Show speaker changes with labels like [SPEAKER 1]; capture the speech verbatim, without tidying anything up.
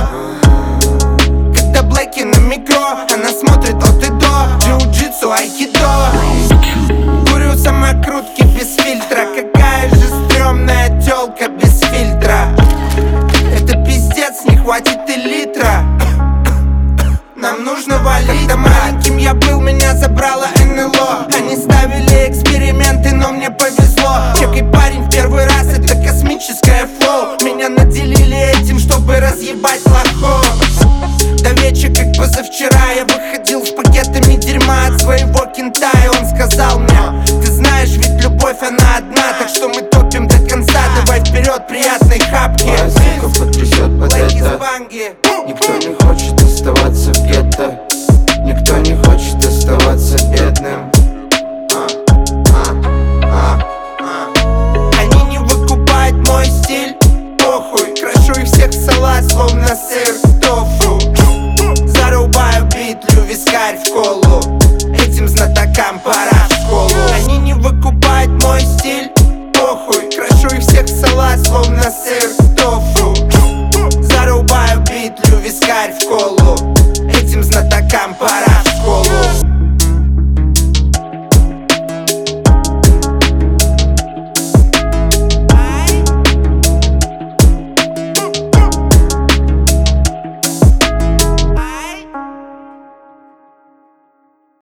[SPEAKER 1] Когда блэки на микро, она смотрит от и до. Джиу-джитсу, айкидо. Курю самокрутки без фильтра. Какая же стрёмная тёлка без фильтра. Это пиздец, не хватит и литра. Нам нужно валить. Когда маленьким я был, меня забрало эн эл о. Они ставили эксперименты, но мне повезло. Чекай, парень, в первый раз это космическое флоу. Меня наделили этим, чтобы разъебать лохов. До вечера, как позавчера, я выходил с пакетами дерьма от своего кентая. Он сказал мне: ты знаешь, ведь любовь она одна, так что мы топим до конца. Давай вперед, приятной хапки.
[SPEAKER 2] Моя сука потрясет под это.
[SPEAKER 1] Банги.
[SPEAKER 2] Никто не хочет оставаться в гетто.